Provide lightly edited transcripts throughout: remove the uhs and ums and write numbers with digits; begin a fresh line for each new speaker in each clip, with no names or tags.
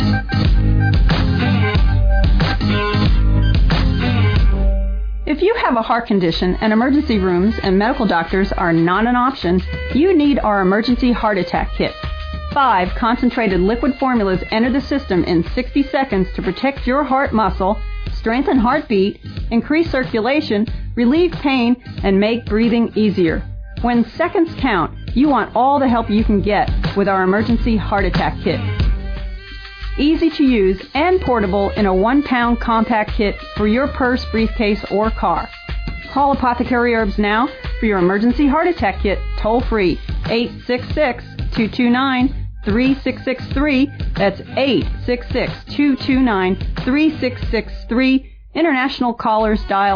If you have a heart condition and emergency rooms and medical doctors are not an option, you need our emergency heart attack kit. 5 concentrated liquid formulas enter the system in 60 seconds to protect your heart muscle, strengthen heartbeat, increase circulation, relieve pain, and make breathing easier. When seconds count, you want all the help you can get with our emergency heart attack kit. Easy to use and portable in a 1-pound compact kit for your purse, briefcase, or car. Call Apothecary Herbs now for your emergency heart attack kit, toll free, 866-229-3663. That's 866-229-3663. International callers dial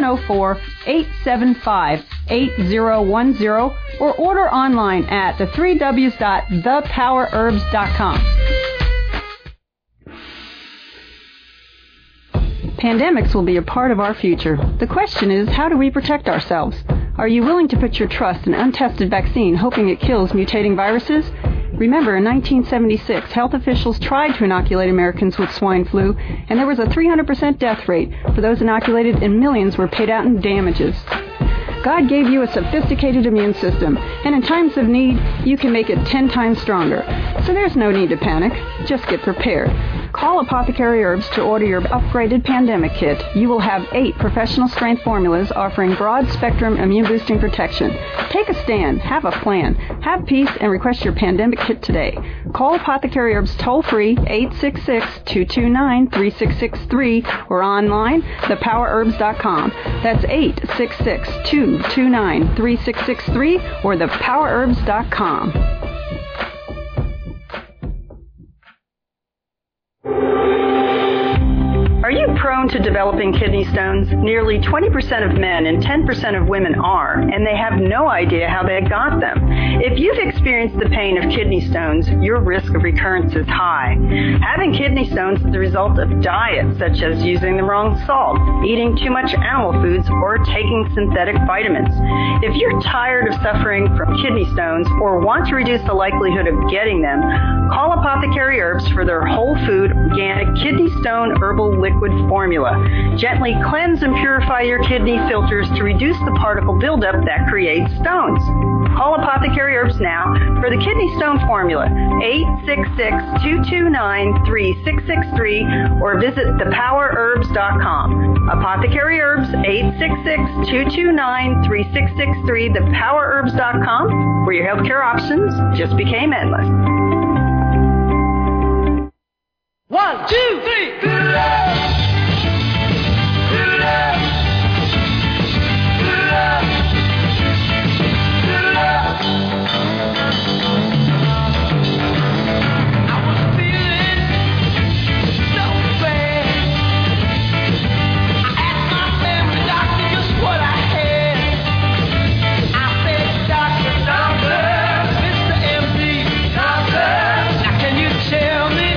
704-875-8010 or order online at the3ws.thepowerherbs.com. Pandemics will be a part of our future. The question is, how do we protect ourselves? Are you willing to put your trust in an untested vaccine, hoping it kills mutating viruses? Remember, in 1976, health officials tried to inoculate Americans with swine flu, and there was a 300% death rate for those inoculated, and millions were paid out in damages. God gave you a sophisticated immune system, and in times of need, you can make it 10 times stronger. So there's no need to panic. Just get prepared. Call Apothecary Herbs to order your upgraded pandemic kit. You will have 8 professional-strength formulas offering broad-spectrum immune-boosting protection. Take a stand. Have a plan. Have peace and request your pandemic kit today. Call Apothecary Herbs toll-free, 866-229-3663, or online, thepowerherbs.com. That's 866-229-3663, or thepowerherbs.com. Are you prone to developing kidney stones? Nearly 20% of men and 10% of women are, and they have no idea how they got them. If you've experienced the pain of kidney stones, your risk of recurrence is high. Having kidney stones is the result of diet, such as using the wrong salt, eating too much animal foods, or taking synthetic vitamins. If you're tired of suffering from kidney stones or want to reduce the likelihood of getting them, call Apothecary Herbs for their whole food, organic kidney stone herbal liquid formula. Gently cleanse and purify your kidney filters to reduce the particle buildup that creates stones. Call Apothecary Herbs now for the kidney stone formula, 866-229-3663, or visit thepowerherbs.com. Apothecary Herbs, 866-229-3663, thepowerherbs.com, where your healthcare options just became endless.
1, 2, 3. Good love. Good love. Good love. Good love. I was feeling so bad. I asked my family doctor just what I had. I said, Doctor, Mr. MD, Doctor, now can you tell me?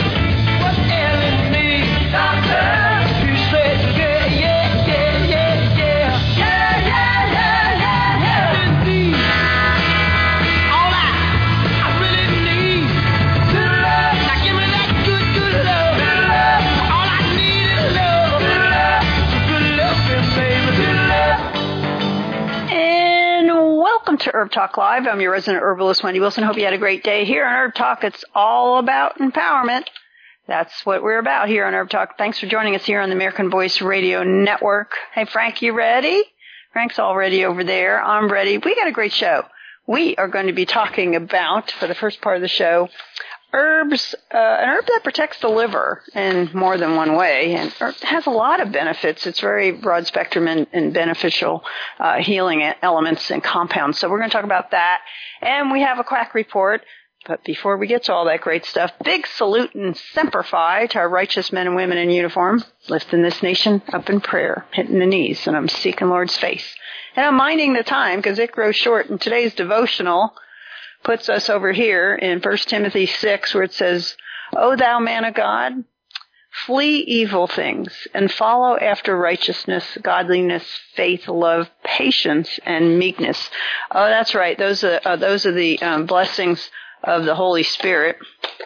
Welcome to Herb Talk Live. I'm your resident herbalist, Wendy Wilson. Hope you had a great day. Here on Herb Talk, it's all about empowerment. That's what we're about here on Herb Talk. Thanks for joining us here on the American Voice Radio Network. Hey, Frank, you ready? Frank's all ready over there. I'm ready. We got a great show. We are going to be talking about, for the first part of the show, herbs, an herb that protects the liver in more than one way, and it has a lot of benefits. It's very broad spectrum and beneficial healing elements and compounds. So we're going to talk about that, and we have a quack report. But before we get to all that great stuff, big salute and semper fi to our righteous men and women in uniform, lifting this nation up in prayer, hitting the knees, and I'm seeking Lord's face. And I'm minding the time because it grows short, and today's devotional puts us over here in 1 Timothy 6, where it says, O thou man of God, flee evil things and follow after righteousness, godliness, faith, love, patience, and meekness. Oh, that's right. Those are the blessings of the Holy Spirit.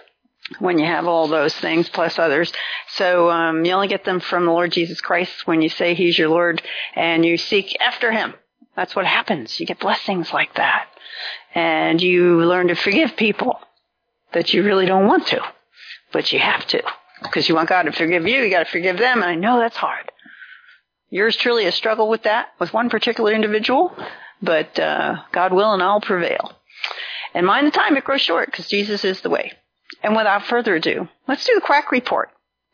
when you have all those things plus others. So you only get them from the Lord Jesus Christ when you say he's your Lord and you seek after him. That's what happens. You get blessings like that. And you learn to forgive people that you really don't want to, but you have to. Because you want God to forgive you, you got to forgive them, and I know that's hard. Yours truly has struggled with that, with one particular individual, but God will and I'll prevail. And mind the time, it grows short, because Jesus is the way. And without further ado, let's do the quack report.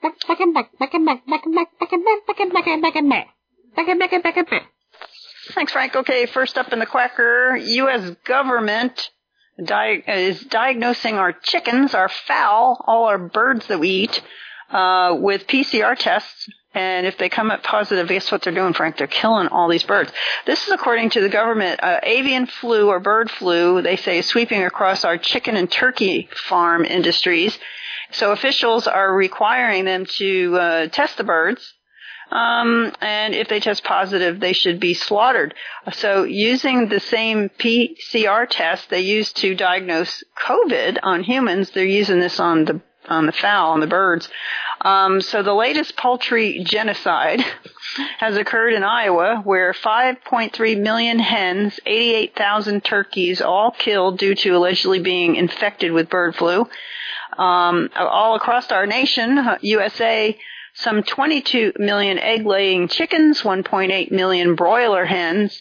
Thanks, Frank. Okay, first up in the quacker, U.S. government is diagnosing our chickens, our fowl, all our birds that we eat, with PCR tests. And if they come up positive, guess what they're doing, Frank? They're killing all these birds. This is according to the government. Avian flu or bird flu, they say, is sweeping across our chicken and turkey farm industries. So officials are requiring them to test the birds. And if they test positive, they should be slaughtered. So using the same PCR test they used to diagnose COVID on humans, they're using this on the fowl, on the birds. So the latest poultry genocide has occurred in Iowa, where 5.3 million hens, 88,000 turkeys, all killed due to allegedly being infected with bird flu. All across our nation, USA, some 22 million egg-laying chickens, 1.8 million broiler hens,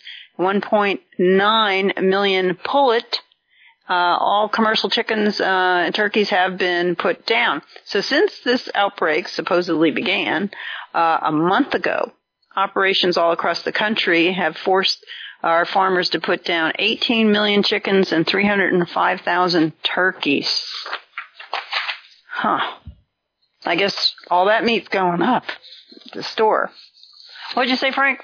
1.9 million pullet. All commercial chickens and turkeys have been put down. So since this outbreak supposedly began a month ago, operations all across the country have forced our farmers to put down 18 million chickens and 305,000 turkeys. I guess all that meat's going up at the store. What'd you say, Frank?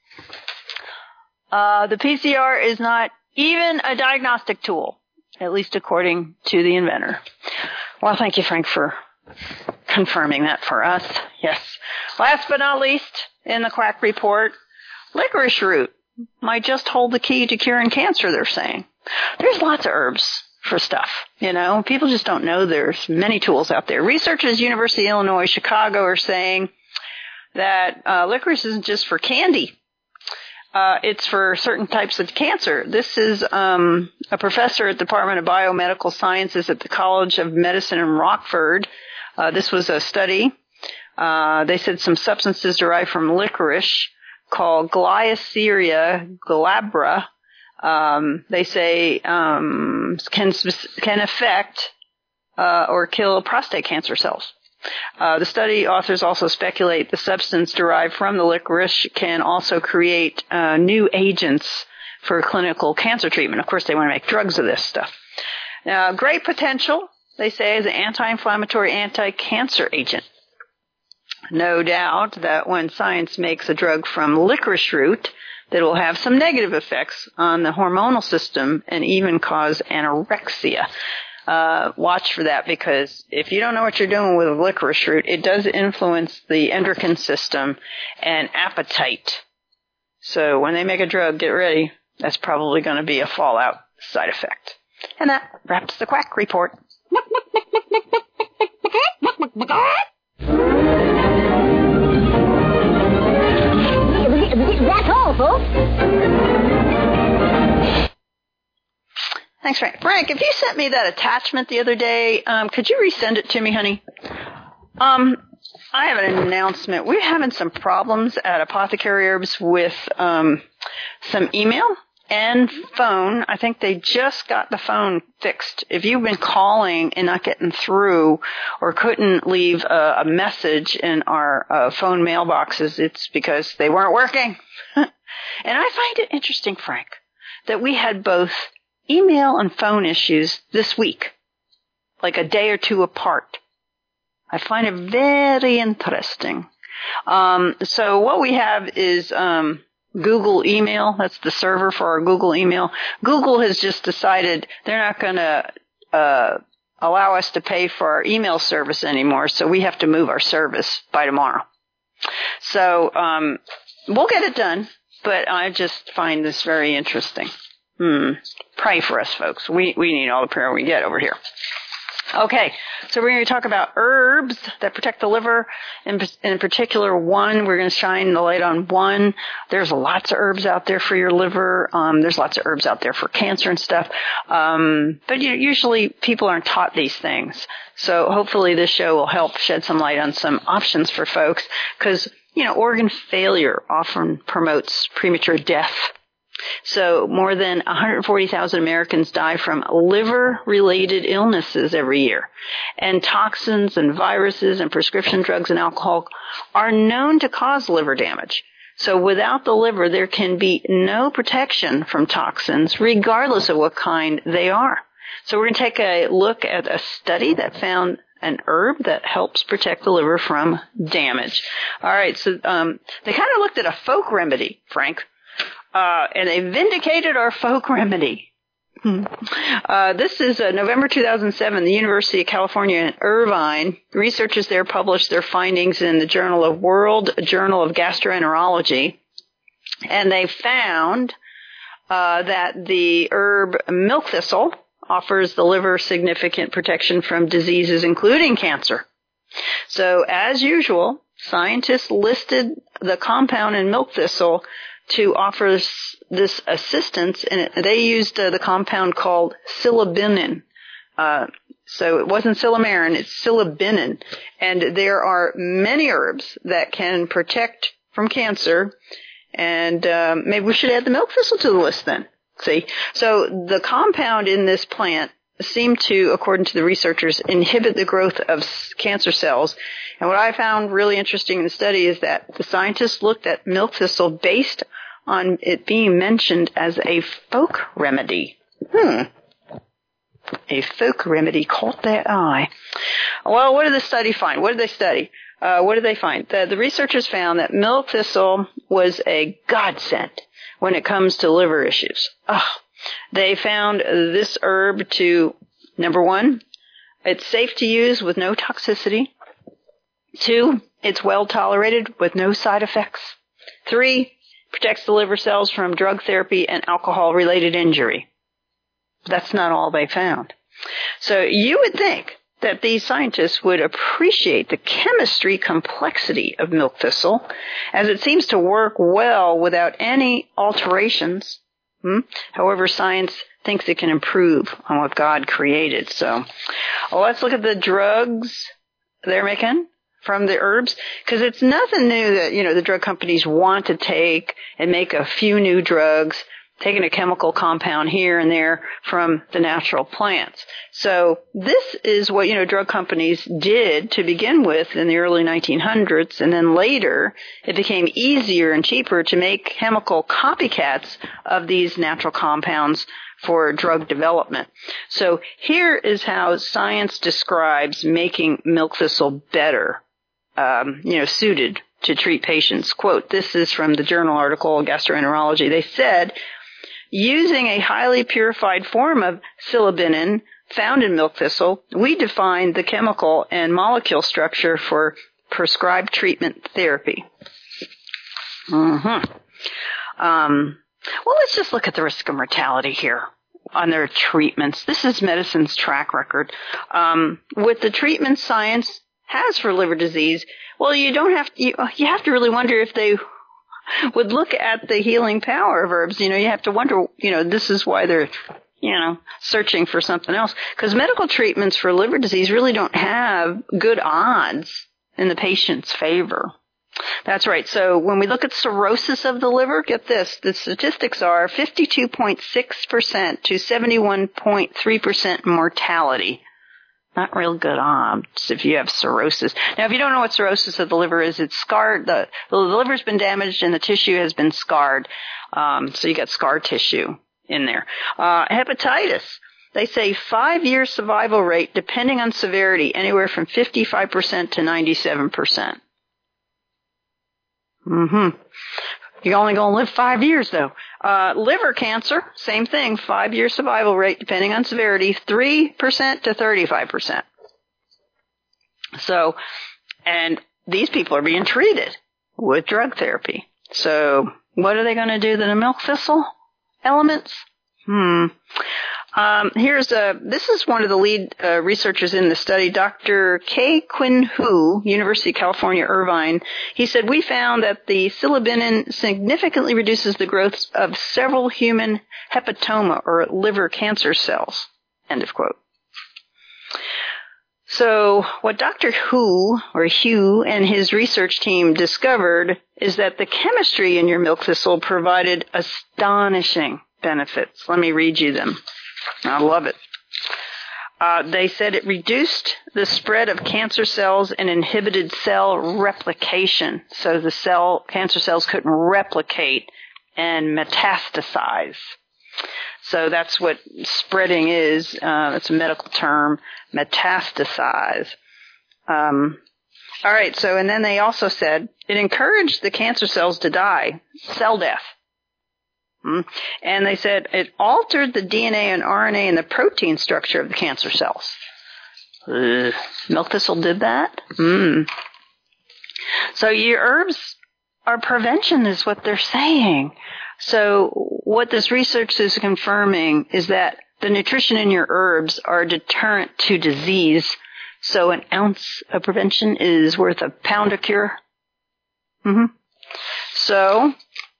The PCR is not even a diagnostic tool, at least according to the inventor. Well, thank you, Frank, for confirming that for us. Yes. Last but not least, in the quack report, licorice root might just hold the key to curing cancer, they're saying. There's lots of herbs for stuff, you know. People just don't know there's many tools out there. Researchers at University of Illinois, Chicago are saying that licorice isn't just for candy. It's for certain types of cancer. This is a professor at the Department of Biomedical Sciences at the College of Medicine in Rockford. This was a study. They said some substances derived from licorice called Glyceria glabra, they say can affect or kill prostate cancer cells. The study authors also speculate the substance derived from the licorice can also create new agents for clinical cancer treatment. Of course, they want to make drugs of this stuff. Now, great potential, they say, as an anti-inflammatory, anti-cancer agent. No doubt that when science makes a drug from licorice root, that will have some negative effects on the hormonal system and even cause anorexia. Watch for that, because if you don't know what you're doing with licorice root, it does influence the endocrine system and appetite. So when they make a drug, get ready. That's probably going to be a fallout side effect. And that wraps the quack report.
That's all, folks.
Thanks, Frank. Frank, if you sent me that attachment the other day, could you resend it to me, honey? I have an announcement. We're having some problems at Apothecary Herbs with some email and phone. I think they just got the phone fixed. If you've been calling and not getting through or couldn't leave a message in our phone mailboxes, it's because they weren't working. And I find it interesting, Frank, that we had both email and phone issues this week, like a day or two apart. I find it very interesting. So what we have is Google email. That's the server for our Google email. Google has just decided they're not going to allow us to pay for our email service anymore, so we have to move our service by tomorrow. So we'll get it done, but I just find this very interesting. Pray for us, folks. We need all the prayer we get over here. Okay, so we're going to talk about herbs that protect the liver. In particular, we're going to shine the light on one. There's lots of herbs out there for your liver. There's lots of herbs out there for cancer and stuff. But usually people aren't taught these things. So hopefully this show will help shed some light on some options for folks, because, organ failure often promotes premature death. So more than 140,000 Americans die from liver-related illnesses every year. And toxins and viruses and prescription drugs and alcohol are known to cause liver damage. So without the liver, there can be no protection from toxins, regardless of what kind they are. So we're going to take a look at a study that found an herb that helps protect the liver from damage. All right, so they kind of looked at a folk remedy, Frank. And they vindicated our folk remedy. This is November 2007, the University of California in Irvine. Researchers there published their findings in the World Journal of Gastroenterology. And they found that the herb milk thistle offers the liver significant protection from diseases, including cancer. So, as usual, scientists listed the compound in milk thistle to offer this assistance, and they used the compound called silibinin. So it wasn't silymarin, it's silibinin. And there are many herbs that can protect from cancer, and maybe we should add the milk thistle to the list then. See? So the compound in this plant seemed to, according to the researchers, inhibit the growth of cancer cells. And what I found really interesting in the study is that the scientists looked at milk thistle based on it being mentioned as a folk remedy. A folk remedy caught their eye. Well, what did the study find? What did they study? What did they find? The researchers found that milk thistle was a godsend when it comes to liver issues. They found this herb to, number one, it's safe to use with no toxicity. 2, it's well tolerated with no side effects. 3, protects the liver cells from drug therapy and alcohol-related injury. That's not all they found. So you would think that these scientists would appreciate the chemistry complexity of milk thistle, as it seems to work well without any alterations. However, science thinks it can improve on what God created. So let's look at the drugs they're making from the herbs, because it's nothing new that, the drug companies want to take and make a few new drugs, taking a chemical compound here and there from the natural plants. So this is what, drug companies did to begin with in the early 1900s, and then later it became easier and cheaper to make chemical copycats of these natural compounds for drug development. So here is how science describes making milk thistle better, suited to treat patients. Quote, this is from the journal article, Gastroenterology. They said, using a highly purified form of silibinin found in milk thistle, we defined the chemical and molecule structure for prescribed treatment therapy. Well, let's just look at the risk of mortality here on their treatments. This is medicine's track record. With the treatment science has for liver disease, well, you have to really wonder if they would look at the healing power of herbs. You have to wonder, this is why they're, searching for something else. Because medical treatments for liver disease really don't have good odds in the patient's favor. That's right. So when we look at cirrhosis of the liver, get this, the statistics are 52.6% to 71.3% mortality. Not real good odds if you have cirrhosis. Now, if you don't know what cirrhosis of the liver is, it's scarred. The liver's been damaged and the tissue has been scarred. So you got scar tissue in there. Hepatitis. They say 5-year survival rate, depending on severity, anywhere from 55% to 97%. You're only going to live 5 years, though. Liver cancer, same thing, 5-year survival rate, depending on severity, 3% to 35%. So, and these people are being treated with drug therapy. So, what are they going to do to the milk thistle elements? This is one of the lead researchers in the study, Dr. K. Quinn Hu, University of California, Irvine. He said, we found that the silibinin significantly reduces the growth of several human hepatoma or liver cancer cells. End of quote. So what Dr. Hu and his research team discovered is that the chemistry in your milk thistle provided astonishing benefits. Let me read you them. I love it. They said it reduced the spread of cancer cells and inhibited cell replication. So the cancer cells couldn't replicate and metastasize. So that's what spreading is. It's a medical term, metastasize. All right. So, and then they also said it encouraged the cancer cells to die, cell death. And they said it altered the DNA and RNA and the protein structure of the cancer cells. Milk thistle did that? So your herbs are prevention is what they're saying. So what this research is confirming is that the nutrition in your herbs are a deterrent to disease. So an ounce of prevention is worth a pound of cure. So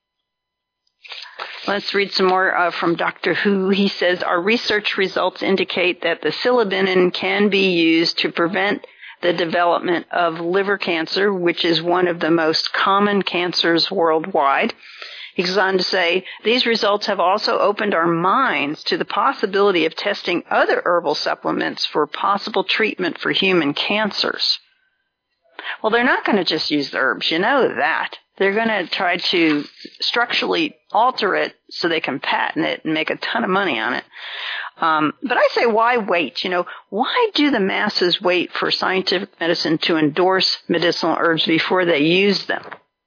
let's read some more from Dr. Hu. He says, our research results indicate that the silibinin can be used to prevent the development of liver cancer, which is one of the most common cancers worldwide. He goes on to say, these results have also opened our minds to the possibility of testing other herbal supplements for possible treatment for human cancers. Well, they're not going to just use the herbs. You know that. They're going to try to structurally alter it so they can patent it and make a ton of money on it. But I say, why wait? Why do the masses wait for scientific medicine to endorse medicinal herbs before they use them?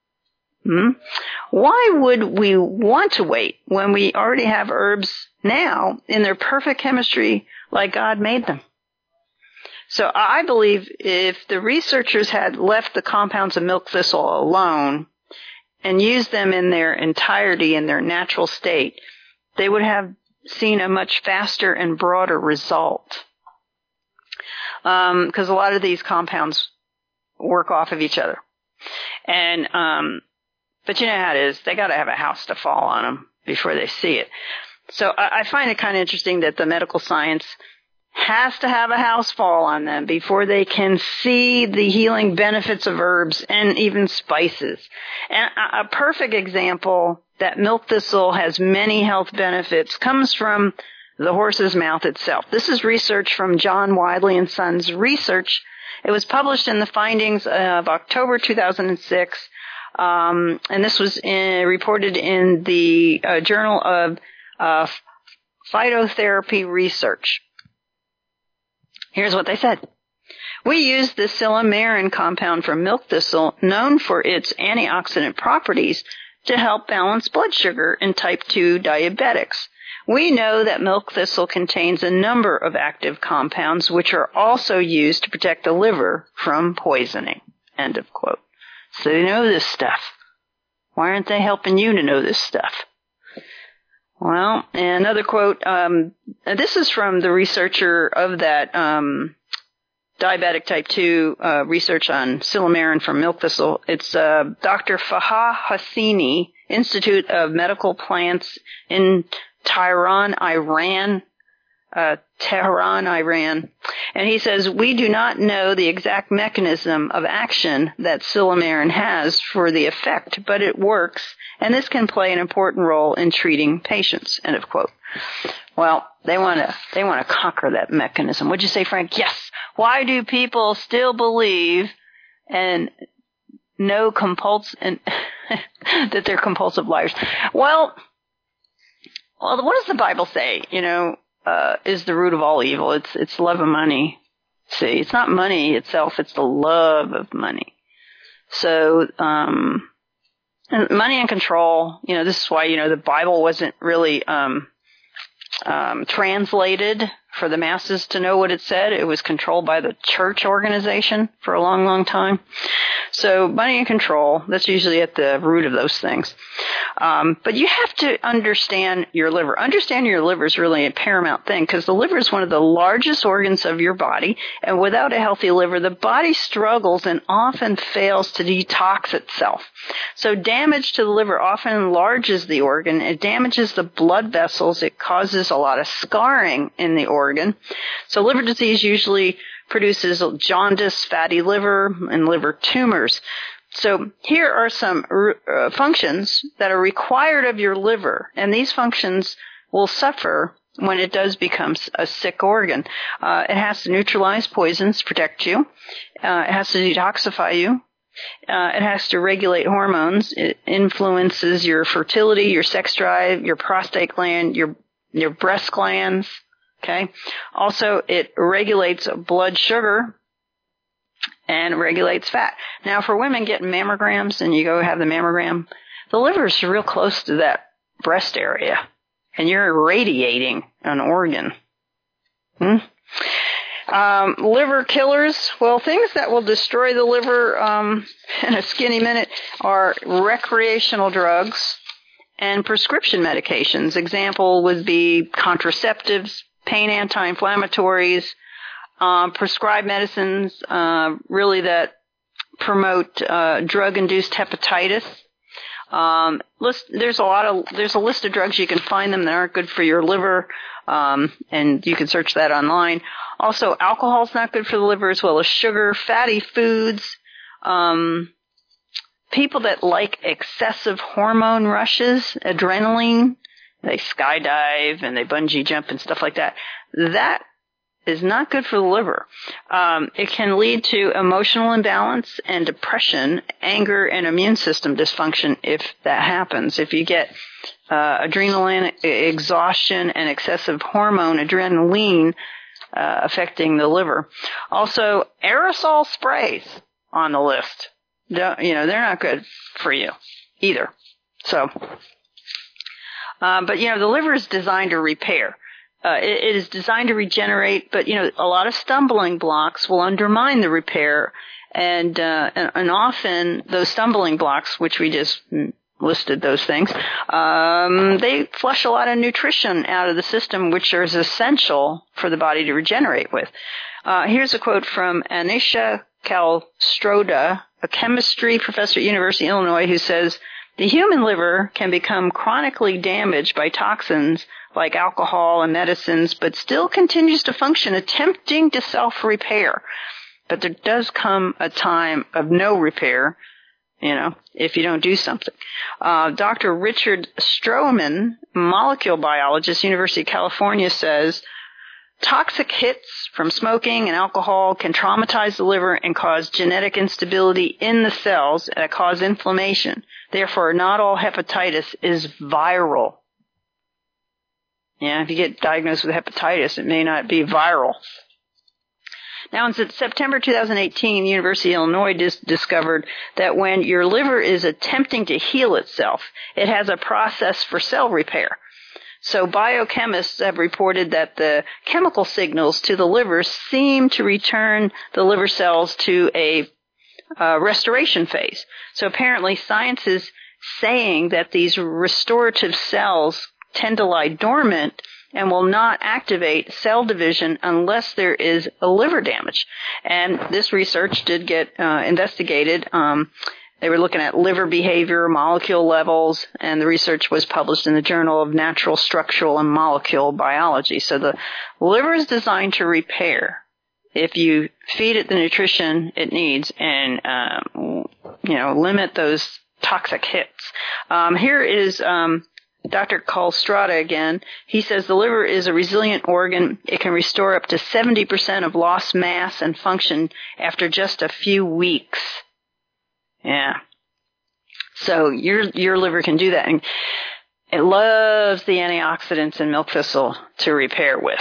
Why would we want to wait when we already have herbs now in their perfect chemistry like God made them? So I believe if the researchers had left the compounds of milk thistle alone and used them in their entirety in their natural state, they would have seen a much faster and broader result. Because a lot of these compounds work off of each other. And, but you know how it is. They got to have a house to fall on them before they see it. So I find it kind of interesting that the medical science has to have a house fall on them before they can see the healing benefits of herbs and even spices. And a perfect example that milk thistle has many health benefits comes from the horse's mouth itself. This is research from John Wiley and Sons Research. It was published in the findings of October 2006, and this was reported in the Journal of Phytotherapy Research. Here's what they said. We use the silymarin compound from milk thistle, known for its antioxidant properties, to help balance blood sugar in type 2 diabetics. We know that milk thistle contains a number of active compounds which are also used to protect the liver from poisoning. End of quote. So they know this stuff. Why aren't they helping you to know this stuff? Well, another quote, this is from the researcher of that diabetic type 2 research on silymarin from milk thistle. It's Dr. Faha Hassini, Institute of Medical Plants in Tehran, Iran. And he says, we do not know the exact mechanism of action that silymarin has for the effect, but it works, and this can play an important role in treating patients. End of quote. Well, they want to conquer that mechanism. What'd you say, Frank? Yes. Why do people still believe and know that they're compulsive liars? Well, what does the Bible say? Is the root of all evil. It's love of money. See, it's not money itself, it's the love of money. So, and money and control, this is why, the Bible wasn't really, translated for the masses to know what it said. It was controlled by the church organization for a long, long time. So money and control, that's usually at the root of those things. But you have to understand your liver. Understanding your liver is really a paramount thing because the liver is one of the largest organs of your body. And without a healthy liver, the body struggles and often fails to detox itself. So damage to the liver often enlarges the organ. It damages the blood vessels. It causes a lot of scarring in the organ. So liver disease usually produces jaundice, fatty liver, and liver tumors. So here are some functions that are required of your liver, and these functions will suffer when it does become a sick organ. It has to neutralize poisons, protect you. It has to detoxify you. It has to regulate hormones. It influences your fertility, your sex drive, your prostate gland, your breast glands. Okay. Also, it regulates blood sugar and regulates fat. Now, for women getting mammograms and you go have the mammogram, the liver is real close to that breast area, and you're irradiating an organ. Liver killers, well, things that will destroy the liver in a skinny minute are recreational drugs and prescription medications. Example would be contraceptives, pain anti-inflammatories, prescribed medicines, really that promote drug-induced hepatitis. There's a list of drugs you can find them that aren't good for your liver, and you can search that online. Also, alcohol's not good for the liver, as well as sugar, fatty foods. People that like excessive hormone rushes, adrenaline, they skydive and they bungee jump and stuff like that. That is not good for the liver. It can lead to emotional imbalance and depression, anger, and immune system dysfunction if that happens. If you get adrenal exhaustion and excessive hormone, adrenaline, affecting the liver. Also, aerosol sprays on the list. They're not good for you either. So, but the liver is designed to repair. It is designed to regenerate, but a lot of stumbling blocks will undermine the repair, and often those stumbling blocks, which we just listed those things, they flush a lot of nutrition out of the system, which is essential for the body to regenerate with. Here's a quote from Anisha Kalstroda, a chemistry professor at University of Illinois, who says, "The human liver can become chronically damaged by toxins like alcohol and medicines, but still continues to function, attempting to self-repair. But there does come a time of no repair, if you don't do something." Dr. Richard Stroman, molecule biologist, University of California, says, "Toxic hits from smoking and alcohol can traumatize the liver and cause genetic instability in the cells that cause inflammation. Therefore, not all hepatitis is viral." Yeah, if you get diagnosed with hepatitis, it may not be viral. Now, in September 2018, the University of Illinois discovered that when your liver is attempting to heal itself, it has a process for cell repair. So biochemists have reported that the chemical signals to the liver seem to return the liver cells to a restoration phase. So apparently science is saying that these restorative cells tend to lie dormant and will not activate cell division unless there is a liver damage. And this research did get investigated. They were looking at liver behavior, molecule levels, and the research was published in the Journal of Natural Structural and Molecular Biology. So the liver is designed to repair if you feed it the nutrition it needs and, limit those toxic hits. Here is Dr. Kalstrada again. He says the liver is a resilient organ. It can restore up to 70% of lost mass and function after just a few weeks. Yeah. So your liver can do that. And it loves the antioxidants in milk thistle to repair with.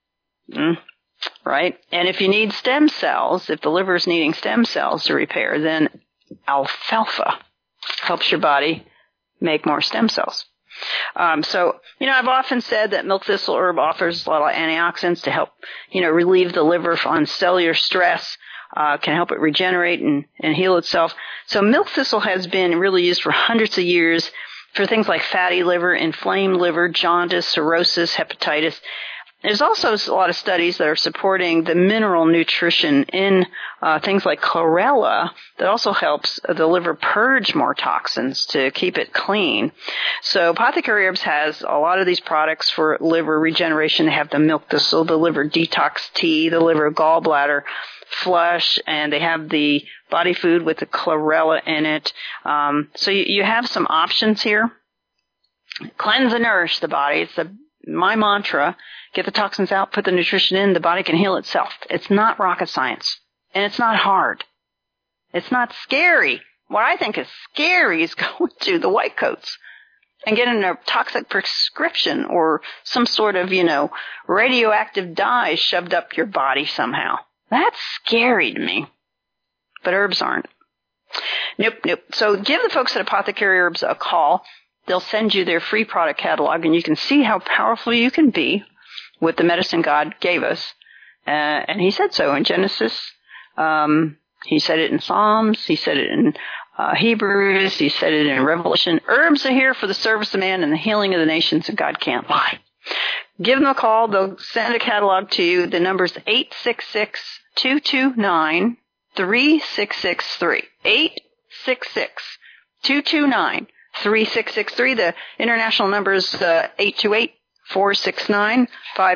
Right? And if you need stem cells, if the liver is needing stem cells to repair, then alfalfa helps your body make more stem cells. So, I've often said that milk thistle herb offers a lot of antioxidants to help, relieve the liver on cellular stress, can help it regenerate and heal itself. So milk thistle has been really used for hundreds of years for things like fatty liver, inflamed liver, jaundice, cirrhosis, hepatitis. There's also a lot of studies that are supporting the mineral nutrition in things like chlorella that also helps the liver purge more toxins to keep it clean. So Apothecary Herbs has a lot of these products for liver regeneration. They have the milk thistle, the liver detox tea, the liver gallbladder flush, and they have the body food with the chlorella in it. So you have some options here. Cleanse and nourish the body. It's my mantra. Get the toxins out, put the nutrition in, the body can heal itself. It's not rocket science. And it's not hard. It's not scary. What I think is scary is going to the white coats and getting a toxic prescription or some sort of, radioactive dye shoved up your body somehow. That's scary to me. But herbs aren't. Nope. So give the folks at Apothecary Herbs a call. They'll send you their free product catalog, and you can see how powerful you can be with the medicine God gave us. And he said so in Genesis. He said it in Psalms. He said it in Hebrews. He said it in Revelation. Herbs are here for the service of man and the healing of the nations, and God can't lie. Give them a call. They'll send a catalog to you. The number's 866-229-3663. 866-229-3663. The international number is 828-469-5972,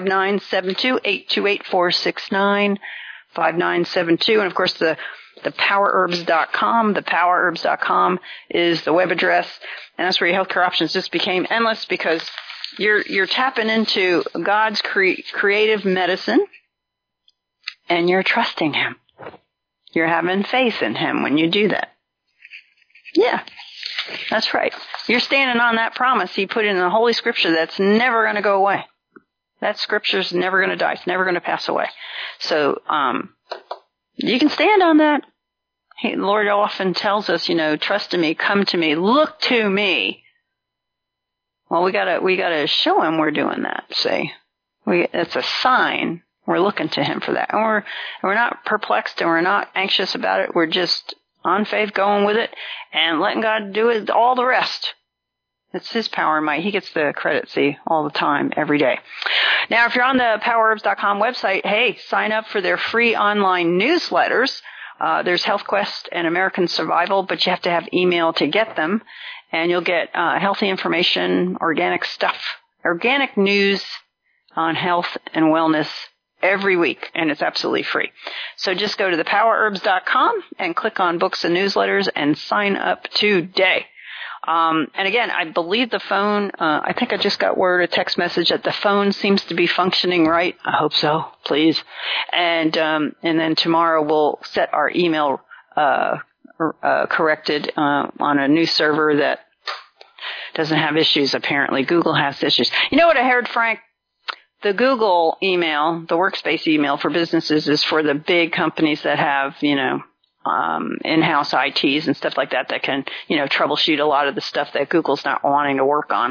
828-469-5972. And, of course, the powerherbs.com. The powerherbs.com is the web address. And that's where your healthcare options just became endless because you're tapping into God's creative medicine and you're trusting Him. You're having faith in Him when you do that. Yeah. That's right. You're standing on that promise He put in the Holy Scripture that's never going to go away. That Scripture's never going to die. It's never going to pass away. So, you can stand on that. The Lord often tells us, trust in me, come to me, look to me. Well, we gotta show Him we're doing that, see. It's a sign. We're looking to Him for that. And we're not perplexed and we're not anxious about it. We're just on faith, going with it, and letting God do it, all the rest. It's His power and might. He gets the credit, see, all the time, every day. Now, if you're on the powerherbs.com website, hey, sign up for their free online newsletters. There's Health Quest and American Survival, but you have to have email to get them. And you'll get healthy information, organic stuff, organic news on health and wellness every week, and it's absolutely free. So just go to thepowerherbs.com and click on books and newsletters and sign up today. And again, I believe the phone, I think I just got word, a text message that the phone seems to be functioning right. I hope so, please. And then tomorrow we'll set our email, corrected, on a new server that doesn't have issues, apparently. Google has issues. You know what I heard, Frank? The Google email, the workspace email for businesses is for the big companies that have, in-house ITs and stuff like that can, troubleshoot a lot of the stuff that Google's not wanting to work on.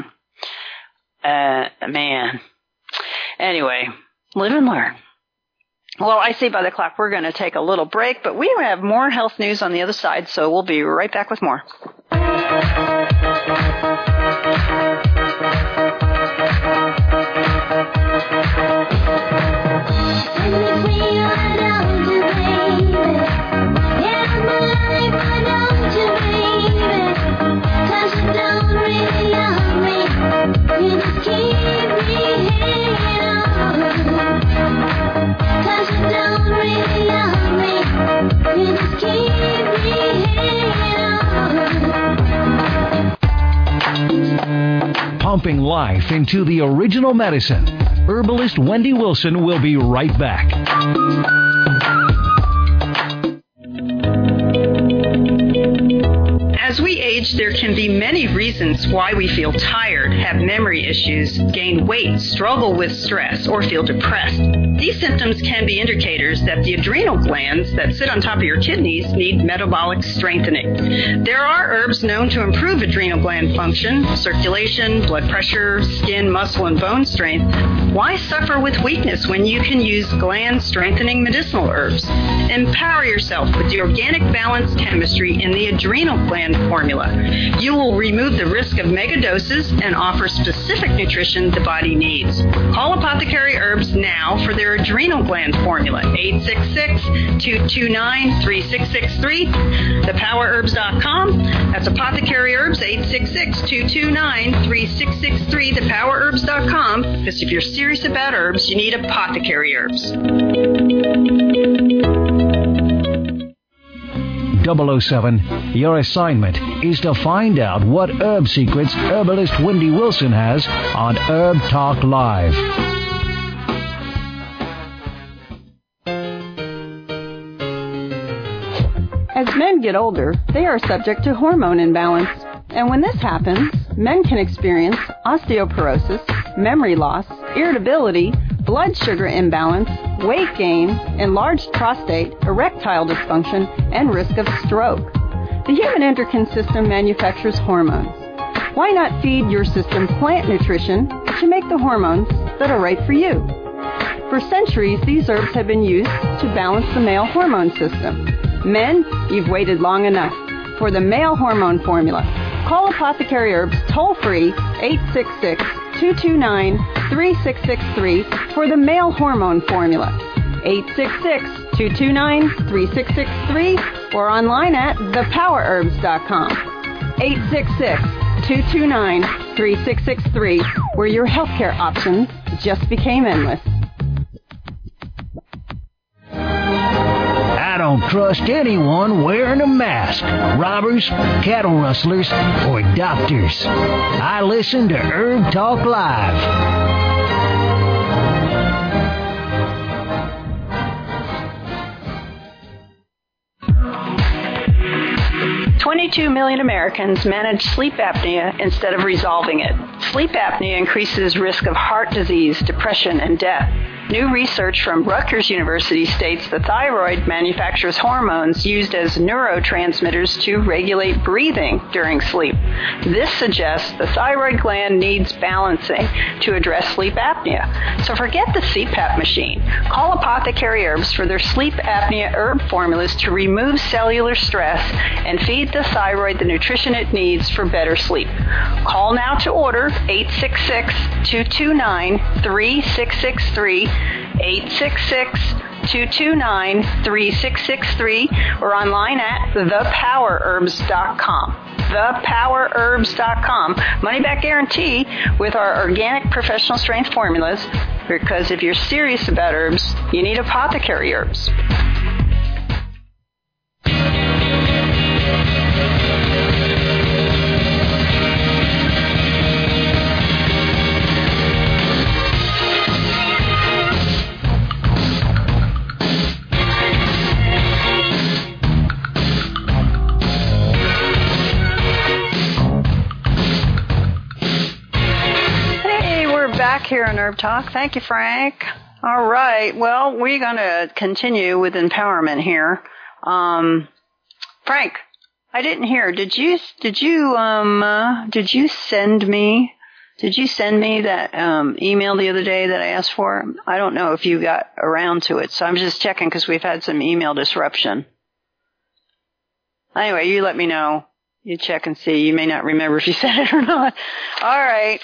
Man. Anyway, live and learn. Well, I see by the clock we're going to take a little break, but we have more health news on the other side, so we'll be right back with more.
Pumping life into the original medicine. Herbalist Wendy Wilson will be right back.
As we age age, there can be many reasons why we feel tired, have memory issues, gain weight, struggle with stress, or feel depressed. These symptoms can be indicators that the adrenal glands that sit on top of your kidneys need metabolic strengthening. There are herbs known to improve adrenal gland function, circulation, blood pressure, skin, muscle, and bone strength. Why suffer with weakness when you can use gland-strengthening medicinal herbs? Empower yourself with the organic balance chemistry in the adrenal gland formula. You will remove the risk of mega doses and offer specific nutrition the body needs. Call Apothecary Herbs now for their adrenal gland formula, 866-229-3663, thepowerherbs.com. That's Apothecary Herbs, 866-229-3663, thepowerherbs.com. Because if you're serious about herbs, you need Apothecary Herbs.
007, your assignment is to find out what herb secrets herbalist Wendy Wilson has on Herb Talk Live.
As men get older, they are subject to hormone imbalance. And when this happens, men can experience osteoporosis, memory loss, irritability, blood sugar imbalance, weight gain, enlarged prostate, erectile dysfunction, and risk of stroke. The human endocrine system manufactures hormones. Why not feed your system plant nutrition to make the hormones that are right for you? For centuries, these herbs have been used to balance the male hormone system. Men, you've waited long enough for the male hormone formula. Call Apothecary Herbs toll-free 866-229-3663 for the male hormone formula. 866-229-3663 or online at thepowerherbs.com. 866-229-3663, where your healthcare options just became endless.
I don't trust anyone wearing a mask. Robbers, cattle rustlers, or doctors. I listen to Herb Talk Live.
22 million Americans manage sleep apnea instead of resolving it. Sleep apnea increases risk of heart disease, depression, and death. New research from Rutgers University states the thyroid manufactures hormones used as neurotransmitters to regulate breathing during sleep. This suggests the thyroid gland needs balancing to address sleep apnea. So forget the CPAP machine. Call Apothecary Herbs for their sleep apnea herb formulas to remove cellular stress and feed the thyroid the nutrition it needs for better sleep. Call now to order 866-229-3663, 866-229-3663, or online at thepowerherbs.com. thepowerherbs.com. Money back guarantee with our organic professional strength formulas, because if you're serious about herbs, you need Apothecary Herbs. Here on Herb Talk. Thank you, Frank. All right. Well, we're going to continue with empowerment here. Frank, I didn't hear. Did you send me that email the other day that I asked for? I don't know if you got around to it, so I'm just checking because we've had some email disruption. Anyway, you let me know. You check and see. You may not remember if you said it or not. All right.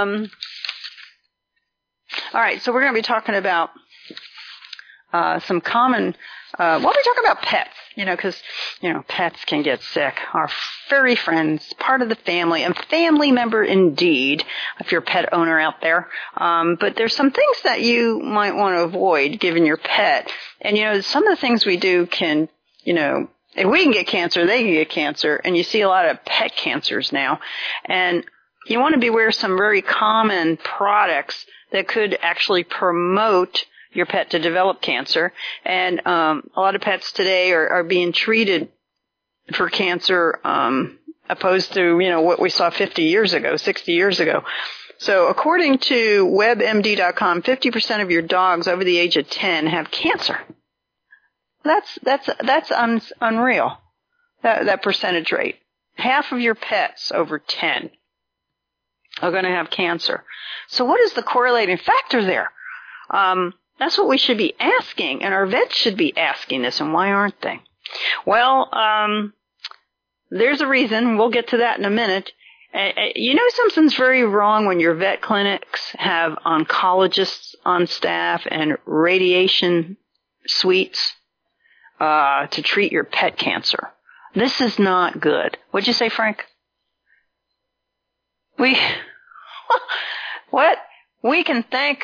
All right, so we're going to be talking about some common, we're talking about pets, because, pets can get sick. Our furry friends, part of the family, a family member indeed, if you're a pet owner out there. But there's some things that you might want to avoid given your pet. And, some of the things we do can, if we can get cancer, they can get cancer. And you see a lot of pet cancers now. And you want to beware of some very common products that could actually promote your pet to develop cancer. And a lot of pets today are being treated for cancer opposed to, what we saw 50 years ago, 60 years ago. So according to WebMD.com, 50% of your dogs over the age of 10 have cancer. That's unreal. That percentage rate. Half of your pets over 10 are going to have cancer. So what is the correlating factor there? That's what we should be asking, and our vets should be asking this, and why aren't they? Well, there's a reason. We'll get to that in a minute. Something's very wrong when your vet clinics have oncologists on staff and radiation suites to treat your pet cancer. This is not good. What'd you say, Frank? What? We can thank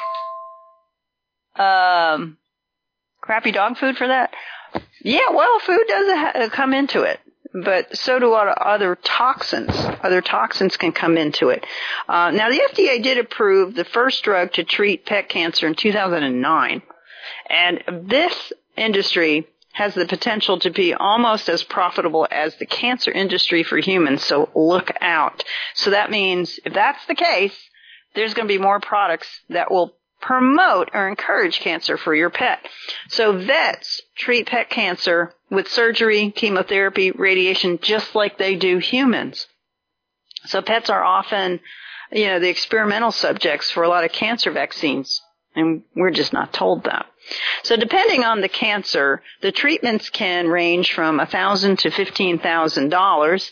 crappy dog food for that? Yeah, well, food does come into it, but so do other toxins. Other toxins can come into it. Now, the FDA did approve the first drug to treat pet cancer in 2009, and this industry has the potential to be almost as profitable as the cancer industry for humans, so look out. So that means, if that's the case, there's going to be more products that will promote or encourage cancer for your pet. So vets treat pet cancer with surgery, chemotherapy, radiation, just like they do humans. So pets are often, the experimental subjects for a lot of cancer vaccines, and we're just not told that. So depending on the cancer, the treatments can range from $1,000 to $15,000.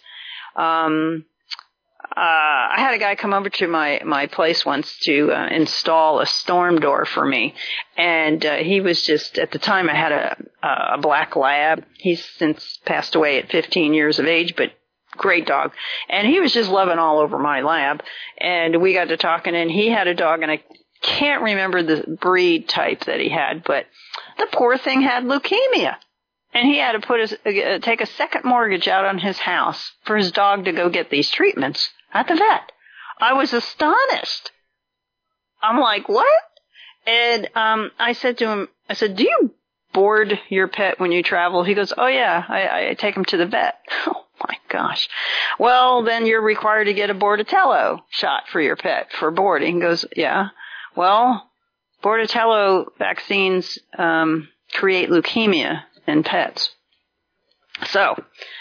I had a guy come over to my place once to install a storm door for me, and he was just, at the time I had a black lab. He's since passed away at 15 years of age, but great dog. And he was just loving all over my lab, and we got to talking, and he had a dog, and I can't remember the breed type that he had, but the poor thing had leukemia. And he had to take a second mortgage out on his house for his dog to go get these treatments at the vet. I was astonished. I'm like, what? And I said to him, do you board your pet when you travel? He goes, oh, yeah, I take him to the vet. Oh, my gosh. Well, then you're required to get a Bordetella shot for your pet for boarding. He goes, yeah. Well, Bordetella vaccines create leukemia in pets. So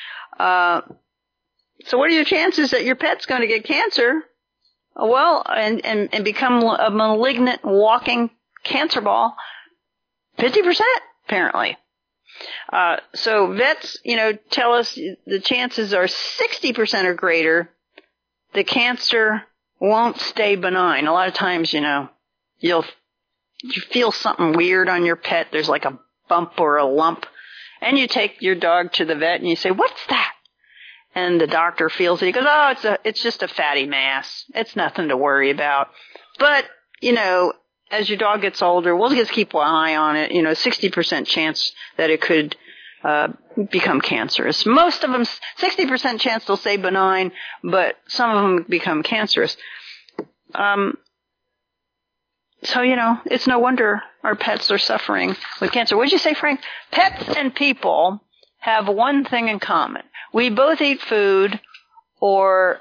what are your chances that your pet's going to get cancer? Well, and become a malignant walking cancer ball? 50%, apparently. So vets, tell us the chances are 60% or greater the cancer won't stay benign. A lot of times, you feel something weird on your pet. There's like a bump or a lump. And you take your dog to the vet and you say, what's that? And the doctor feels it. He goes, oh, it's just a fatty mass. It's nothing to worry about. But, as your dog gets older, we'll just keep an eye on it. 60% chance that it could become cancerous. Most of them, 60% chance they'll say benign, but some of them become cancerous. So, it's no wonder our pets are suffering with cancer. What did you say, Frank? Pets and people have one thing in common. We both eat food or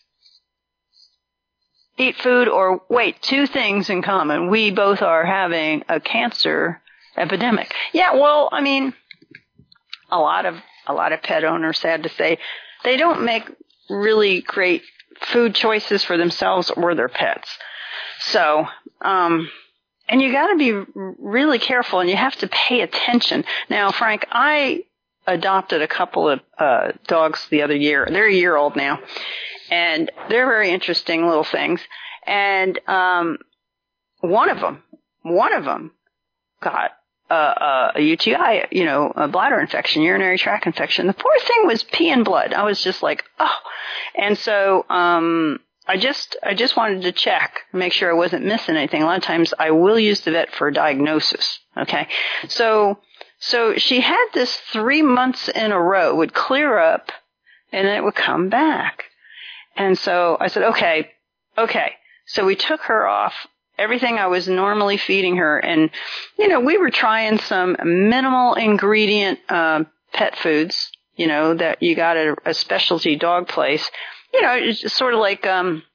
two things in common. We both are having a cancer epidemic. Yeah, well, a lot of pet owners, sad to say, they don't make really great food choices for themselves or their pets. So, and you got to be really careful, and you have to pay attention. Now, Frank, I adopted a couple of dogs the other year. They're a year old now, and they're very interesting little things. And one of them got a UTI, a bladder infection, urinary tract infection. The poor thing was peeing blood. I was just like, oh. And so I just wanted to check, make sure I wasn't missing anything. A lot of times I will use the vet for a diagnosis. Okay. So she had this 3 months in a row, would clear up, and then it would come back. And so I said, okay. So we took her off everything I was normally feeding her. And, we were trying some minimal ingredient pet foods, that you got at a specialty dog place. It's sort of like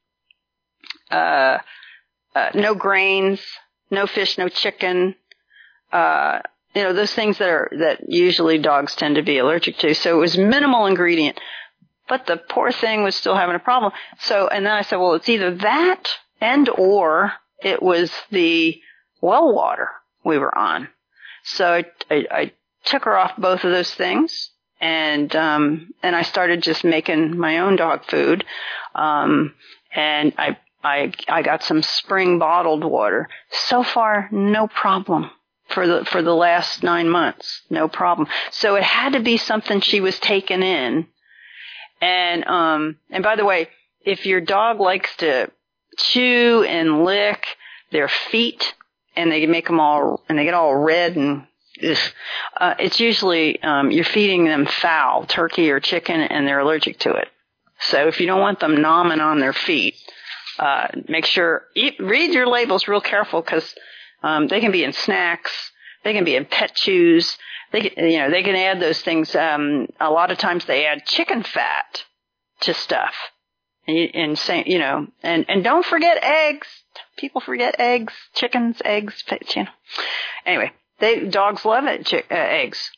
no grains, no fish, no chicken. Those things that usually dogs tend to be allergic to. So it was minimal ingredient. But the poor thing was still having a problem. So, and then I said, well, it's either that or it was the well water we were on. So I took her off both of those things, and I started just making my own dog food. And I got some spring bottled water. So far, no problem. For the last 9 months, no problem. So it had to be something she was taking in. And by the way, if your dog likes to chew and lick their feet and they make them all, and they get all red and it's usually, you're feeding them fowl, turkey or chicken, and they're allergic to it. So if you don't want them nomming on their feet, make sure, read your labels real careful, because they can be in snacks, they can be in pet chews. They can add those things. A lot of times they add chicken fat to stuff, and don't forget eggs. People forget eggs, chickens, eggs. Anyway, dogs love it. Eggs.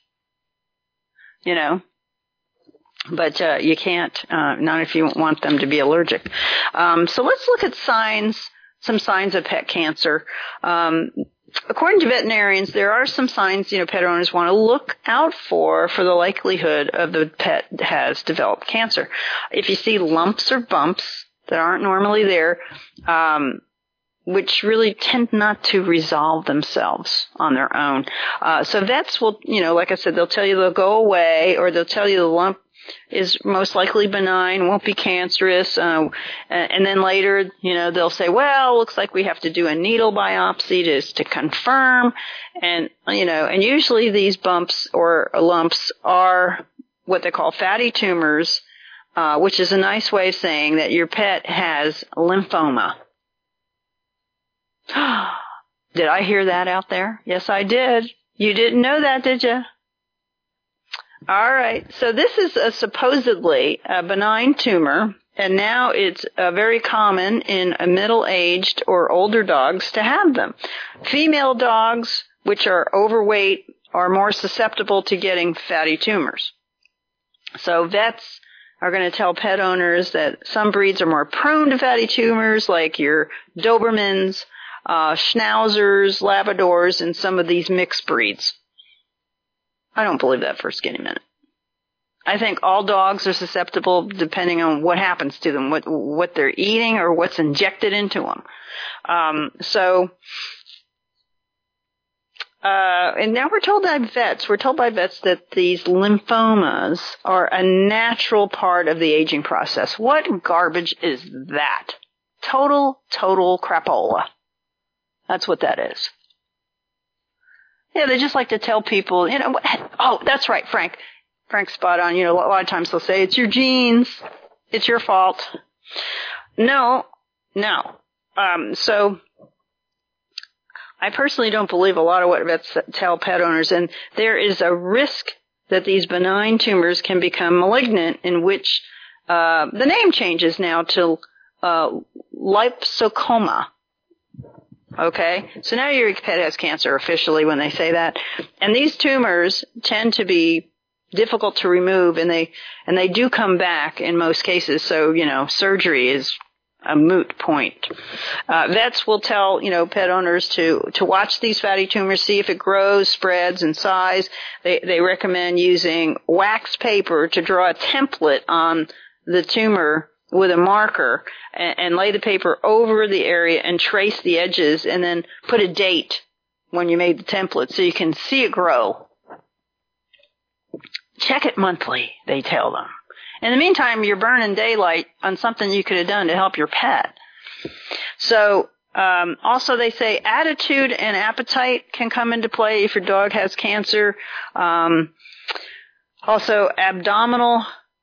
But you can't. Not if you want them to be allergic. So let's look at some signs of pet cancer. According to veterinarians, there are some signs, pet owners want to look out for the likelihood of the pet has developed cancer. If you see lumps or bumps that aren't normally there, which really tend not to resolve themselves on their own. So vets will, like I said, they'll tell you they'll go away, or they'll tell you the lump is most likely benign, won't be cancerous, and then later, they'll say, well, looks like we have to do a needle biopsy to confirm, and usually these bumps or lumps are what they call fatty tumors, which is a nice way of saying that your pet has lymphoma. Did I hear that out there? Yes, I did. You didn't know that, did you? All right. So this is supposedly a benign tumor, and now it's very common in middle-aged or older dogs to have them. Female dogs, which are overweight, are more susceptible to getting fatty tumors. So vets are going to tell pet owners that some breeds are more prone to fatty tumors, like your Dobermans, Schnauzers, Labradors, and some of these mixed breeds. I don't believe that for a skinny minute. I think all dogs are susceptible depending on what happens to them, what they're eating or what's injected into them. And now we're told by vets that these lymphomas are a natural part of the aging process. What garbage is that? Total crapola. That's what that is. Yeah, they just like to tell people, oh, that's right, Frank. Frank's spot on. A lot of times they'll say, it's your genes. It's your fault. No. So I personally don't believe a lot of what vets tell pet owners, and there is a risk that these benign tumors can become malignant, in which the name changes now to liposarcoma. Okay, so now your pet has cancer officially when they say that, and these tumors tend to be difficult to remove, and they do come back in most cases. So surgery is a moot point. Vets will tell pet owners to watch these fatty tumors, see if it grows, spreads in size. They recommend using wax paper to draw a template on the tumor with a marker, and lay the paper over the area and trace the edges, and then put a date when you made the template so you can see it grow. Check it monthly, they tell them. In the meantime, you're burning daylight on something you could have done to help your pet. So, also they say attitude and appetite can come into play if your dog has cancer. Also abnormal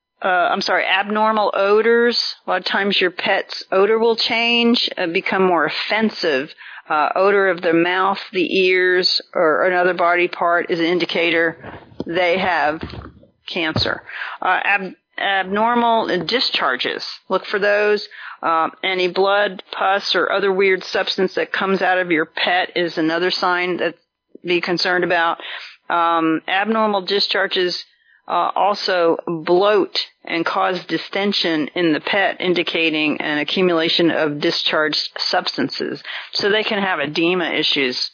odors. A lot of times your pet's odor will change, become more offensive. Odor of the mouth, the ears, or another body part is an indicator they have cancer. Abnormal discharges. Look for those. Any blood, pus, or other weird substance that comes out of your pet is another sign that be concerned about. Abnormal discharges also bloat and cause distension in the pet, indicating an accumulation of discharged substances. So they can have edema issues.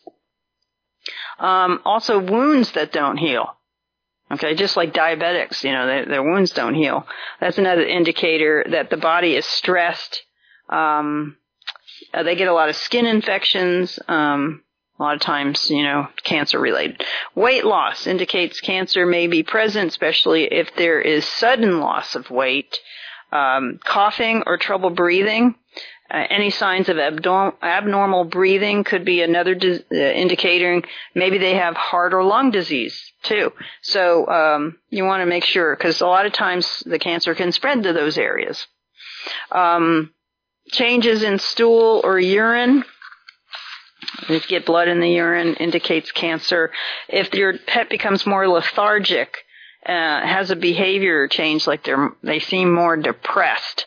Also wounds that don't heal. Okay, just like diabetics, their wounds don't heal. That's another indicator that the body is stressed. They get a lot of skin infections, a lot of times, cancer related. Weight loss indicates cancer may be present, especially if there is sudden loss of weight. Coughing or trouble breathing. Any signs of abnormal breathing could be another indicator. Maybe they have heart or lung disease too. So you want to make sure, because a lot of times the cancer can spread to those areas. Changes in stool or urine. If you get blood in the urine, indicates cancer. If your pet becomes more lethargic, has a behavior change, like they seem more depressed,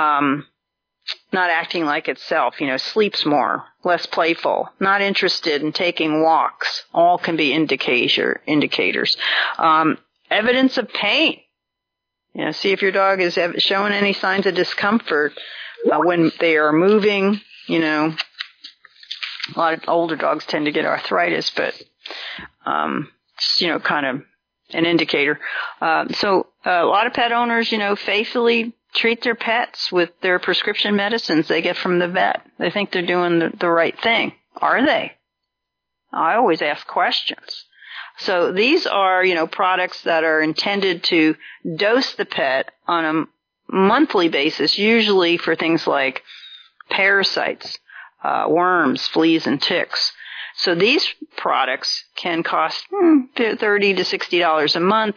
not acting like itself, sleeps more, less playful, not interested in taking walks, all can be indicators. Evidence of pain. See if your dog is showing any signs of discomfort when they are moving. A lot of older dogs tend to get arthritis, but it's, kind of an indicator. So a lot of pet owners, faithfully treat their pets with their prescription medicines they get from the vet. They think they're doing the right thing. Are they? I always ask questions. So these are, products that are intended to dose the pet on a monthly basis, usually for things like parasites, worms, fleas, and ticks. So these products can cost $30 to $60 a month.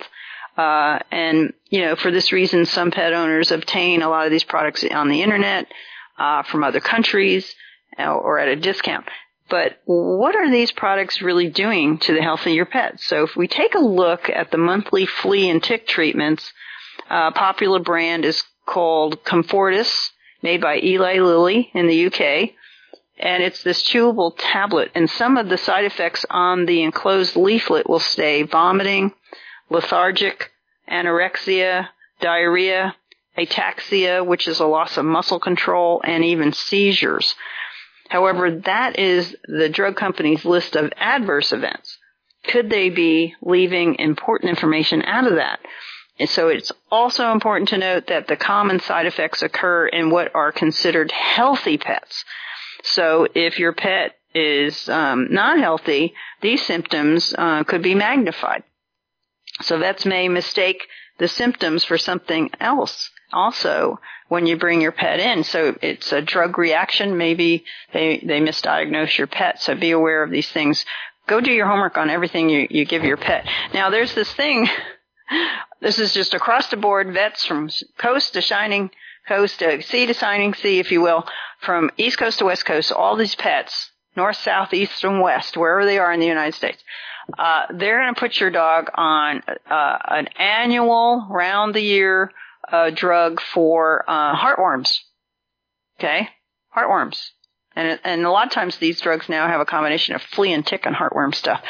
And, for this reason, some pet owners obtain a lot of these products on the internet, from other countries, or at a discount. But what are these products really doing to the health of your pet? So if we take a look at the monthly flea and tick treatments, a popular brand is called Comfortis, made by Eli Lilly in the UK. And it's this chewable tablet. And some of the side effects on the enclosed leaflet will say vomiting, lethargic, anorexia, diarrhea, ataxia, which is a loss of muscle control, and even seizures. However, that is the drug company's list of adverse events. Could they be leaving important information out of that? And so it's also important to note that the common side effects occur in what are considered healthy pets. So if your pet is not healthy, these symptoms could be magnified. So vets may mistake the symptoms for something else also when you bring your pet in. So it's a drug reaction. Maybe they misdiagnose your pet. So be aware of these things. Go do your homework on everything you give your pet. Now there's this thing, this is just across the board, vets from coast to shining coast, sea to shining sea, if you will, from east coast to west coast, all these pets, north, south, east, and west, wherever they are in the United States. They're going to put your dog on an annual, round-the-year drug for heartworms. Okay? Heartworms. And a lot of times these drugs now have a combination of flea and tick and heartworm stuff.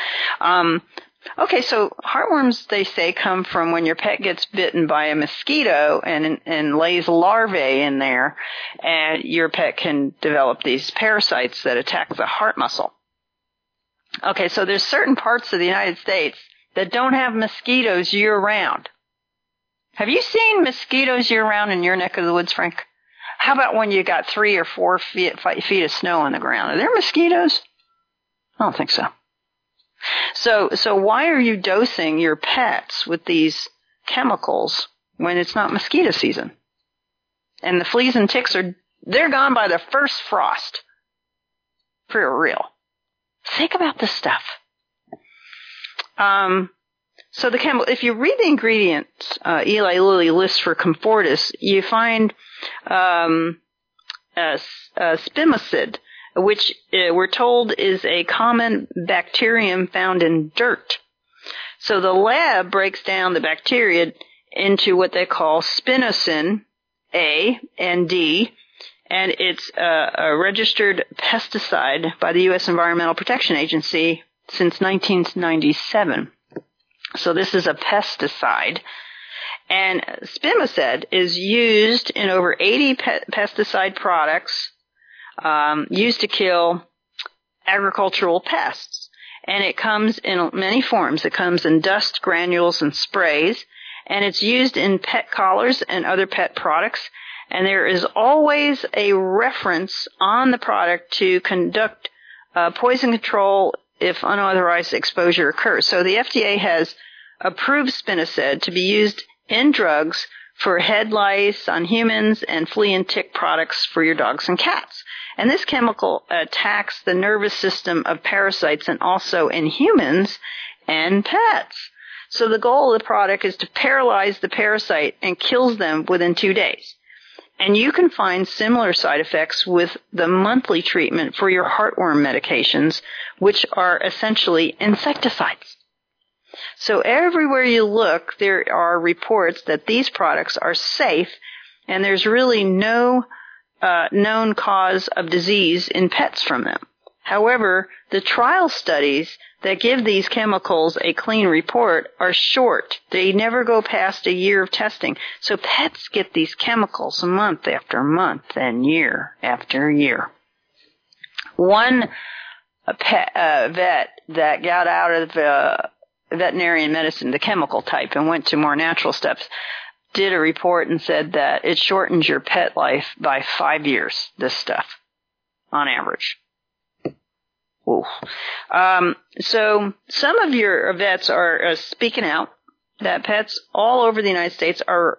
Okay, so heartworms, they say, come from when your pet gets bitten by a mosquito and lays larvae in there, and your pet can develop these parasites that attack the heart muscle. Okay, so there's certain parts of the United States that don't have mosquitoes year-round. Have you seen mosquitoes year-round in your neck of the woods, Frank? How about when you got 3 or 4 feet of snow on the ground? Are there mosquitoes? I don't think so. So why are you dosing your pets with these chemicals when it's not mosquito season? And the fleas and ticks they're gone by the first frost. For real. Think about this stuff. So the chemical, if you read the ingredients, Eli Lilly lists for Comfortis, you find spimicid, which we're told is a common bacterium found in dirt. So the lab breaks down the bacteria into what they call spinosyn A and D, and it's a registered pesticide by the U.S. Environmental Protection Agency since 1997. So this is a pesticide. And spinosad is used in over 80 pesticide products used to kill agricultural pests. And it comes in many forms. It comes in dust, granules, and sprays. And it's used in pet collars and other pet products. And there is always a reference on the product to conduct poison control if unauthorized exposure occurs. So the FDA has approved spinosad to be used in drugs for head lice on humans and flea and tick products for your dogs and cats. And this chemical attacks the nervous system of parasites and also in humans and pets. So the goal of the product is to paralyze the parasite and kills them within 2 days. And you can find similar side effects with the monthly treatment for your heartworm medications, which are essentially insecticides. So everywhere you look, there are reports that these products are safe, and there's really no known cause of disease in pets from them. However, the trial studies that give these chemicals a clean report are short. They never go past a year of testing. So pets get these chemicals month after month and year after year. One vet that got out of veterinarian medicine, the chemical type, and went to more natural steps, did a report and said that it shortens your pet life by 5 years, this stuff, on average. Ooh. So some of your vets are speaking out that pets all over the United States are,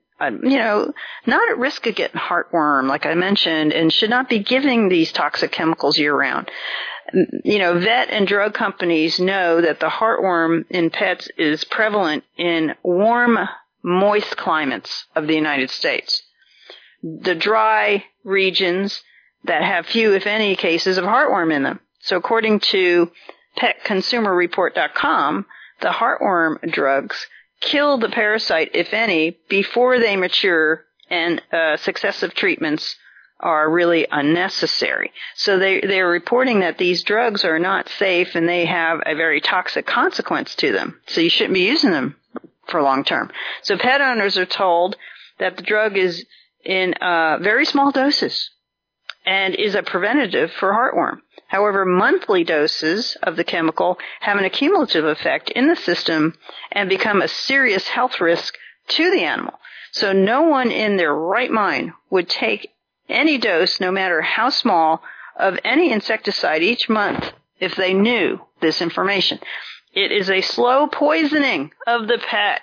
not at risk of getting heartworm, like I mentioned, and should not be giving these toxic chemicals year round. Vet and drug companies know that the heartworm in pets is prevalent in warm, moist climates of the United States. The dry regions that have few, if any, cases of heartworm in them. So according to PetConsumerReport.com, the heartworm drugs kill the parasite, if any, before they mature, and successive treatments are really unnecessary. So they're reporting that these drugs are not safe and they have a very toxic consequence to them. So you shouldn't be using them for long term. So pet owners are told that the drug is in very small doses and is a preventative for heartworm. However, monthly doses of the chemical have an accumulative effect in the system and become a serious health risk to the animal. So no one in their right mind would take any dose, no matter how small, of any insecticide each month if they knew this information. It is a slow poisoning of the pet.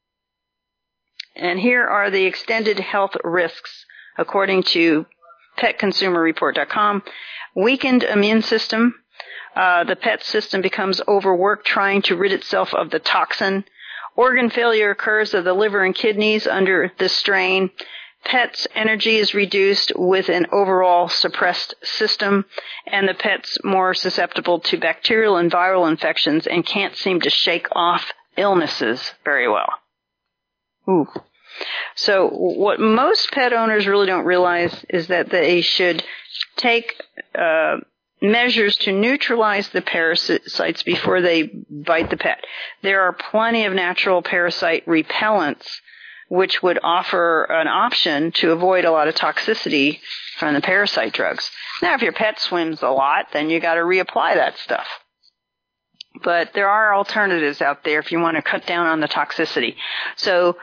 And here are the extended health risks, according to PetConsumerReport.com. Weakened immune system. The pet system becomes overworked trying to rid itself of the toxin. Organ failure occurs of the liver and kidneys under the strain. Pet's energy is reduced with an overall suppressed system, and the pet's more susceptible to bacterial and viral infections and can't seem to shake off illnesses very well. Ooh. So what most pet owners really don't realize is that they should take measures to neutralize the parasites before they bite the pet. There are plenty of natural parasite repellents which would offer an option to avoid a lot of toxicity from the parasite drugs. Now, if your pet swims a lot, then you got to reapply that stuff. But there are alternatives out there if you want to cut down on the toxicity. So,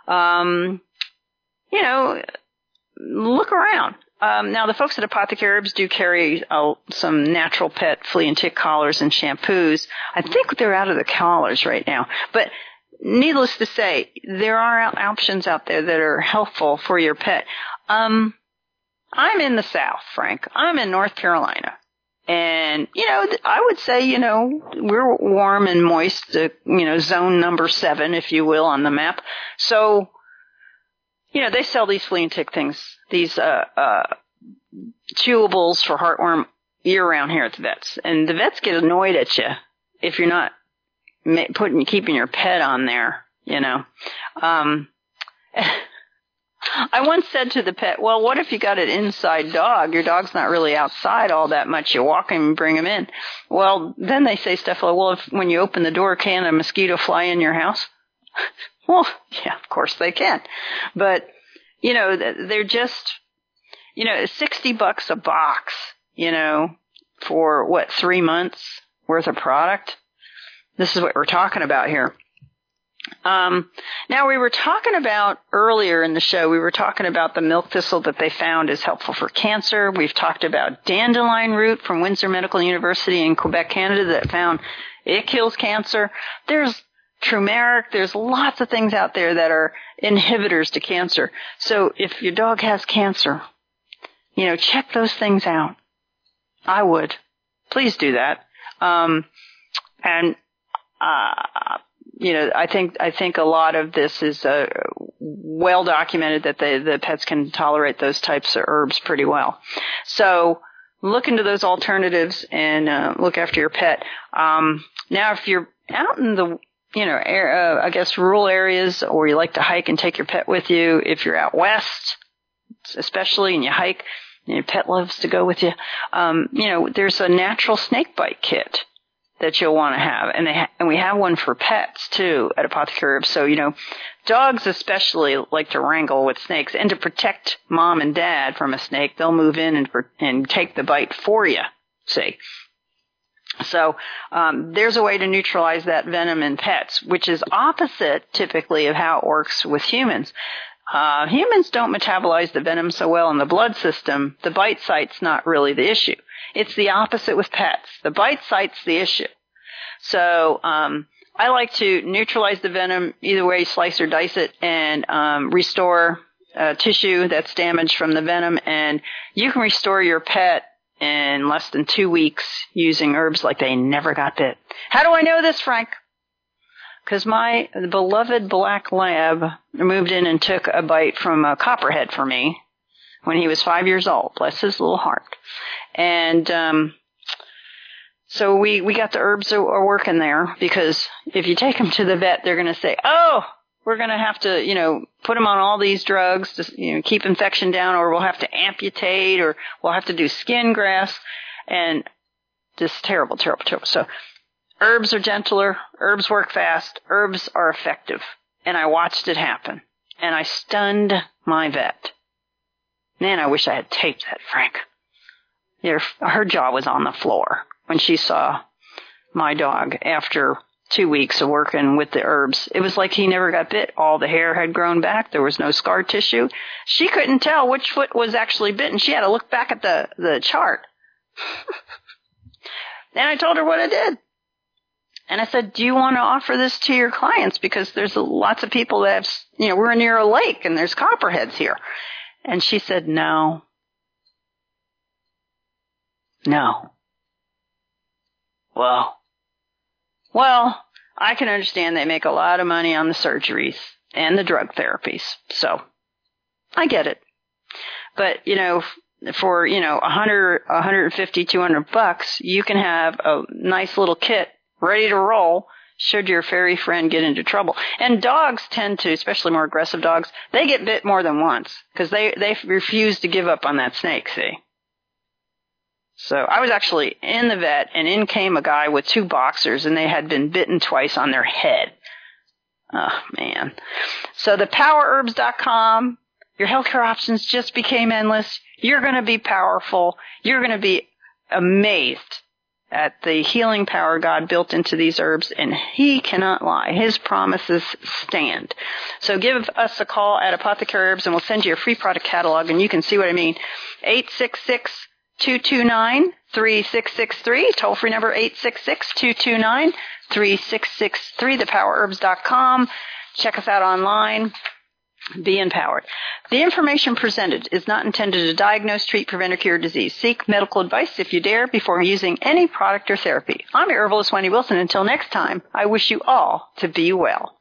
look around. Now, the folks at Apothecary Herbs do carry some natural pet flea and tick collars and shampoos. I think they're out of the collars right now. But needless to say, there are options out there that are helpful for your pet. I'm in the South, Frank. I'm in North Carolina. And, I would say, we're warm and moist, zone number 7, if you will, on the map. So, they sell these flea and tick things, these chewables for heartworm year-round here at the vets. And the vets get annoyed at you if you're not keeping your pet on there, you know. I once said to the pet, well, what if you got an inside dog? Your dog's not really outside all that much. You walk him and bring him in. Well, then they say stuff like, well, when you open the door, can a mosquito fly in your house? Well, yeah, of course they can. But, you know, they're just, you know, $60 a box, you know, for 3 months worth of product. This is what we're talking about here. Now we were talking about earlier in the show, we were talking about the milk thistle that they found is helpful for cancer. We've talked about dandelion root from Windsor Medical University in Quebec, Canada, that found it kills cancer. There's turmeric. There's lots of things out there that are inhibitors to cancer. So if your dog has cancer, you know, check those things out. I would. Please do that. You know, I think a lot of this is well documented that the pets can tolerate those types of herbs pretty well. So look into those alternatives and look after your pet. Now, if you're out in the I guess rural areas, or you like to hike and take your pet with you, if you're out west, especially, and you hike, and your pet loves to go with you, you know, there's a natural snake bite kit that you'll want to have. And we have one for pets too at Apothecary Herbs. So, you know, dogs especially like to wrangle with snakes, and to protect mom and dad from a snake, they'll move in and take the bite for you, see. So, there's a way to neutralize that venom in pets, which is opposite typically of how it works with humans. Humans don't metabolize the venom so well in the blood system. The bite site's not really the issue. It's the opposite with pets. The bite site's the issue. So, I like to neutralize the venom either way, slice or dice it, and restore tissue that's damaged from the venom. And you can restore your pet in less than 2 weeks using herbs like they never got bit. How do I know this, Frank? Because my beloved black lab moved in and took a bite from a copperhead for me when he was 5 years old. Bless his little heart. And so we got the herbs that are working there, because if you take him to the vet, they're going to say, oh, we're going to have to, you know, put him on all these drugs to, you know, keep infection down, or we'll have to amputate, or we'll have to do skin grafts, and just terrible, terrible, terrible. So herbs are gentler, herbs work fast, herbs are effective. And I watched it happen, and I stunned my vet. Man, I wish I had taped that, Frank. Her jaw was on the floor when she saw my dog after 2 weeks of working with the herbs. It was like he never got bit. All the hair had grown back. There was no scar tissue. She couldn't tell which foot was actually bitten. She had to look back at the chart. And I told her what I did. And I said, do you want to offer this to your clients? Because there's lots of people that have, you know, we're near a lake and there's copperheads here. And she said, no. No. Well, I can understand they make a lot of money on the surgeries and the drug therapies. So I get it. But, you know, for, you know, $100, $150, $200, you can have a nice little kit ready to roll should your fairy friend get into trouble. And dogs tend to, especially more aggressive dogs, they get bit more than once because they refuse to give up on that snake, see? So I was actually in the vet, and in came a guy with 2 boxers, and they had been bitten twice on their head. Oh, man. So the powerherbs.com, your healthcare options just became endless. You're going to be powerful. You're going to be amazed at the healing power God built into these herbs, and He cannot lie. His promises stand. So give us a call at Apothecary Herbs, and we'll send you a free product catalog, and you can see what I mean. 866-229-3663, toll-free number 866-229-3663, thepowerherbs.com. Check us out online. Be empowered. The information presented is not intended to diagnose, treat, prevent, or cure disease. Seek medical advice if you dare before using any product or therapy. I'm your herbalist, Wendy Wilson. Until next time, I wish you all to be well.